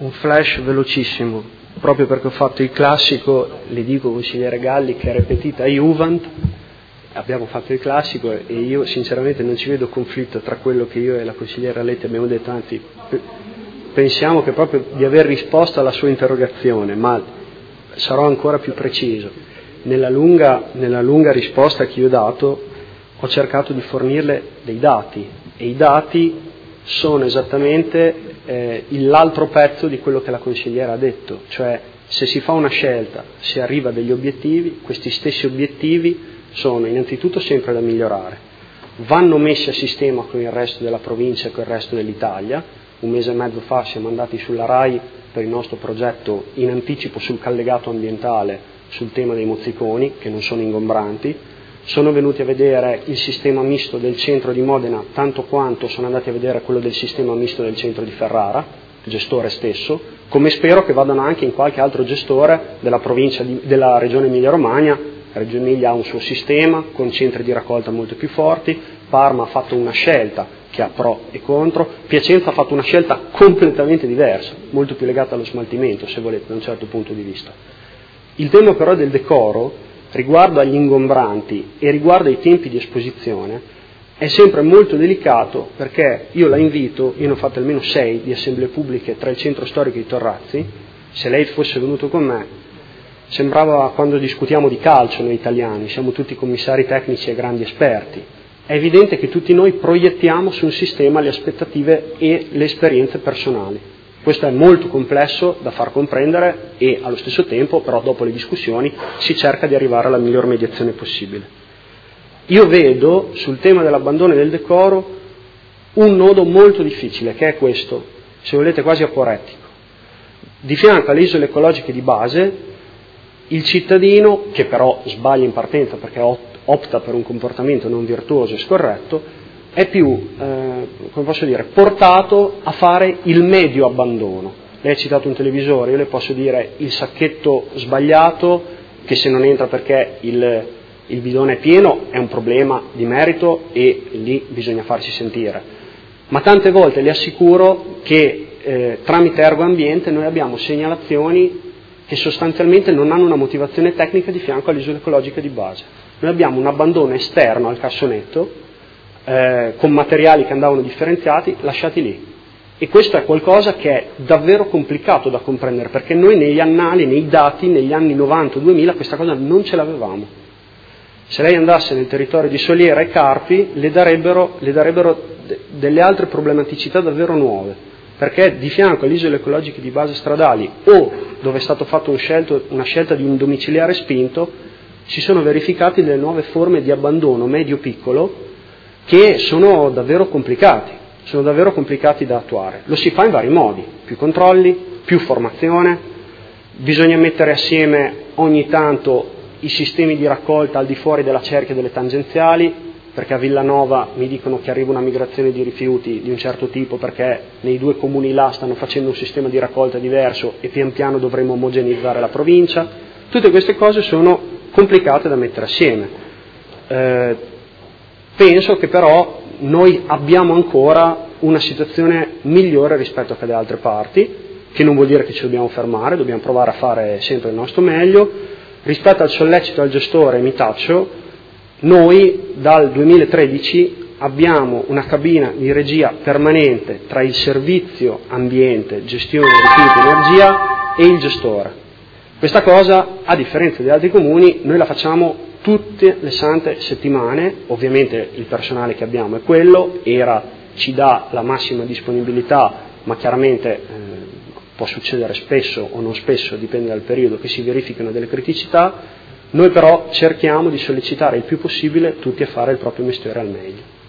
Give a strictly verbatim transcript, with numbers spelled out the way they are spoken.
Un flash velocissimo, proprio perché ho fatto il classico, le dico consigliere Galli che è repetita Juvent, abbiamo fatto il classico e io sinceramente non ci vedo conflitto tra quello che io e la consigliera Letti abbiamo detto, anzi pensiamo che proprio di aver risposto alla sua interrogazione, ma sarò ancora più preciso. Nella lunga, nella lunga risposta che io ho dato ho cercato di fornirle dei dati e i dati sono esattamente eh, l'altro pezzo di quello che la consigliera ha detto, cioè se si fa una scelta, si arriva a degli obiettivi, questi stessi obiettivi sono innanzitutto sempre da migliorare, vanno messi a sistema con il resto della provincia e con il resto dell'Italia. Un mese e mezzo fa siamo andati sulla RAI per il nostro progetto in anticipo sul collegato ambientale sul tema dei mozziconi, che non sono ingombranti. Sono venuti a vedere il sistema misto del centro di Modena tanto quanto sono andati a vedere quello del sistema misto del centro di Ferrara, il gestore stesso, come spero che vadano anche in qualche altro gestore della provincia di, della regione Emilia-Romagna. Reggio Emilia ha un suo sistema con centri di raccolta molto più forti, Parma ha fatto una scelta che ha pro e contro, Piacenza ha fatto una scelta completamente diversa, molto più legata allo smaltimento, se volete, da un certo punto di vista. Il tema però del decoro, riguardo agli ingombranti e riguardo ai tempi di esposizione, è sempre molto delicato, perché io la invito, io ne ho fatte almeno sei di assemblee pubbliche tra il centro storico di Torrazzi, se lei fosse venuto con me, sembrava quando discutiamo di calcio noi italiani, siamo tutti commissari tecnici e grandi esperti. È evidente che tutti noi proiettiamo su un sistema le aspettative e le esperienze personali. Questo è molto complesso da far comprendere e allo stesso tempo, però dopo le discussioni, si cerca di arrivare alla miglior mediazione possibile. Io vedo sul tema dell'abbandono e del decoro un nodo molto difficile, che è questo, se volete quasi aporettico. Di fianco alle isole ecologiche di base, il cittadino, che però sbaglia in partenza perché opta per un comportamento non virtuoso e scorretto, è più, eh, come posso dire, portato a fare il medio abbandono. Lei ha citato un televisore, io le posso dire il sacchetto sbagliato, che se non entra perché il, il bidone è pieno è un problema di merito e lì bisogna farsi sentire. Ma tante volte le assicuro che eh, tramite Ergo Ambiente noi abbiamo segnalazioni che sostanzialmente non hanno una motivazione tecnica di fianco alle isole ecologiche di base. Noi abbiamo un abbandono esterno al cassonetto, Eh, con materiali che andavano differenziati, lasciati lì. E questo è qualcosa che è davvero complicato da comprendere, perché noi negli annali, nei dati, negli anni novanta duemila questa cosa non ce l'avevamo. Se lei andasse nel territorio di Soliera e Carpi le darebbero, le darebbero de- delle altre problematicità davvero nuove, perché di fianco alle isole ecologiche di base stradali o dove è stato fatto un scelto, una scelta di un domiciliare spinto, si sono verificate delle nuove forme di abbandono medio-piccolo che sono davvero complicati, sono davvero complicati da attuare. Lo si fa in vari modi, più controlli, più formazione, bisogna mettere assieme ogni tanto i sistemi di raccolta al di fuori della cerchia delle tangenziali, perché a Villanova mi dicono che arriva una migrazione di rifiuti di un certo tipo perché nei due comuni là stanno facendo un sistema di raccolta diverso e pian piano dovremo omogeneizzare la provincia. Tutte queste cose sono complicate da mettere assieme. Eh, Penso che però noi abbiamo ancora una situazione migliore rispetto a che da altre parti, che non vuol dire che ci dobbiamo fermare, dobbiamo provare a fare sempre il nostro meglio. Rispetto al sollecito al gestore, mi taccio, noi dal duemilatredici abbiamo una cabina di regia permanente tra il servizio ambiente, gestione rifiuti, energia e il gestore. Questa cosa, a differenza di altri comuni, noi la facciamo tutte le sante settimane. Ovviamente il personale che abbiamo è quello, ERA ci dà la massima disponibilità, ma chiaramente eh, può succedere spesso o non spesso, dipende dal periodo, che si verificano delle criticità. Noi però cerchiamo di sollecitare il più possibile tutti a fare il proprio mestiere al meglio.